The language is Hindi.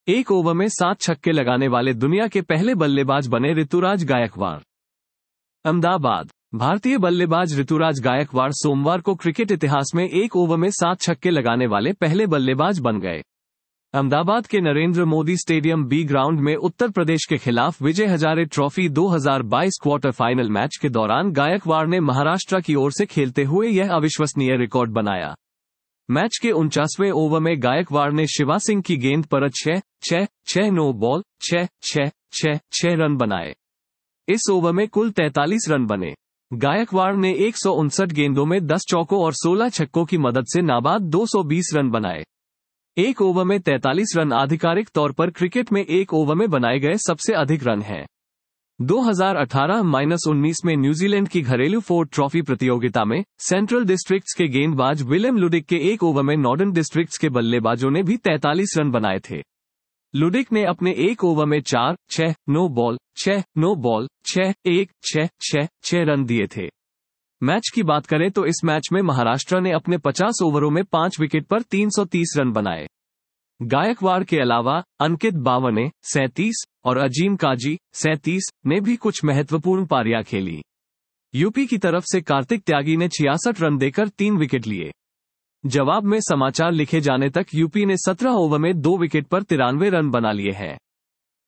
एक ओवर में 7 छक्के लगाने वाले दुनिया के पहले बल्लेबाज बने ऋतुराज गायकवाड़। अहमदाबाद। भारतीय बल्लेबाज ऋतुराज गायकवाड़ सोमवार को क्रिकेट इतिहास में एक ओवर में 7 छक्के लगाने वाले पहले बल्लेबाज बन गए। अहमदाबाद के Narendra Modi stadium B ground में उत्तर प्रदेश के खिलाफ Vijay Hazare trophy 2022 quarter final match के दौरान गायकवाड़ ने महाराष्ट्र की ओर से खेलते हुए यह अविश्वसनीय रिकॉर्ड बनाया। मैच के 49वें ओवर में गायकवाड़ ने शिवा सिंह की गेंद पर 6 नो बॉल 6 रन बनाए। इस ओवर में कुल 43 रन बने। गायकवाड़ ने 159 गेंदों में 10 चौकों और 16 छक्कों की मदद से नाबाद 220 रन बनाए। एक ओवर में 43 रन आधिकारिक तौर पर क्रिकेट में एक ओवर में बनाए गए सबसे अधिक रन हैं। 2018-19 में न्यूजीलैंड की घरेलू फोर्ड ट्रॉफी प्रतियोगिता में सेंट्रल डिस्ट्रिक्ट्स के गेंदबाज विलियम लुडिक के एक ओवर में नॉर्दर्न डिस्ट्रिक्ट्स के बल्लेबाजों ने भी 43 रन बनाए थे। लुडिक ने अपने एक ओवर में 6 नो बॉल 6 रन दिए थे। मैच की बात करें तो इस मैच में महाराष्ट्र ने अपने 50 ओवरों में 5 विकेट पर 330 रन बनाए। गायकवाड़ के अलावा अंकित बावने 37 और अजीम काजी 37 ने भी कुछ महत्वपूर्ण पारियां खेली। यूपी की तरफ से कार्तिक त्यागी ने 66 रन देकर 3 विकेट लिए। जवाब में समाचार लिखे जाने तक यूपी ने 17 ओवर में 2 विकेट पर 93 रन बना लिए हैं।